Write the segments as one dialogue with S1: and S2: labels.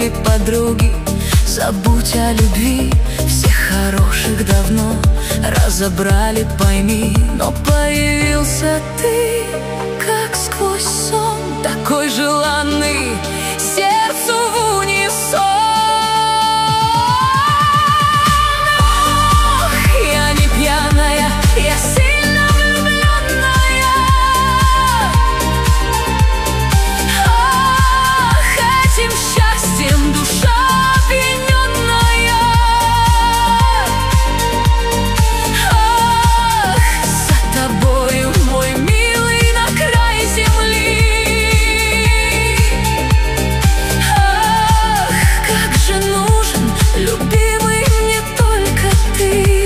S1: были подруги. Забудь о любви, всех хороших давно разобрали, пойми. Но появился ты, как сквозь сон, такой желанный, сердцу в унисон. Ох, я не пьяная, я сильно влюбленная. Ах, этим счастьем душа опьяненная. Ах, за тобою, мой милый, на край земли. Ах, как же нужен, любимый, мне только ты.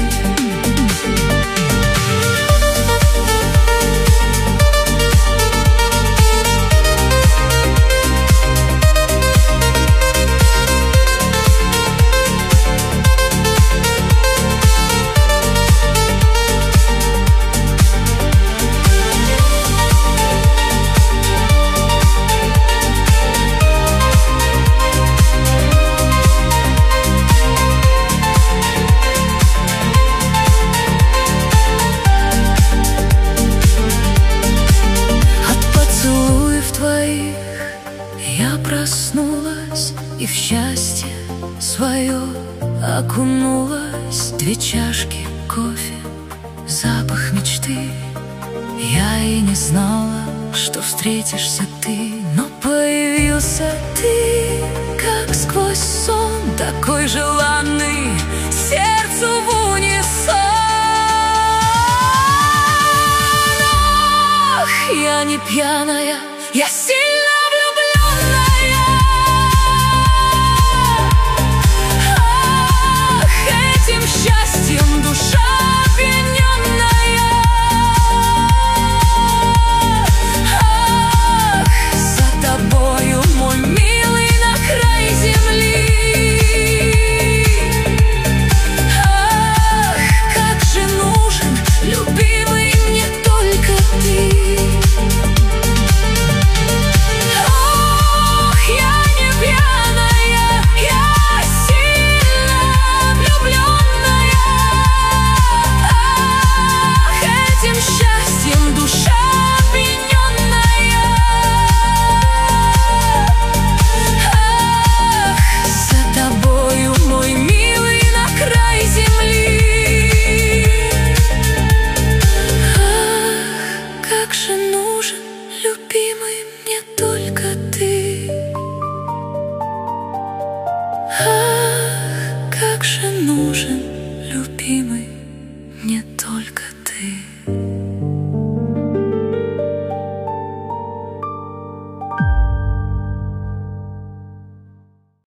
S1: Я проснулась и в счастье свое окунулась. 2 чашки кофе, запах мечты. Я и не знала, что встретишься ты, но появился ты, как сквозь сон, такой желанный, сердцу в унисон. Ох, я не пьяная, я сильно влюбленная. Ах, этим счастьем душа опьяненная. Ах, за тобою, мой милый, на край земли. Ах, как же нужен, любимый, мне только ты. Как же нужен, любимый, мне только ты. Ах, как же нужен, любимый, мне только ты.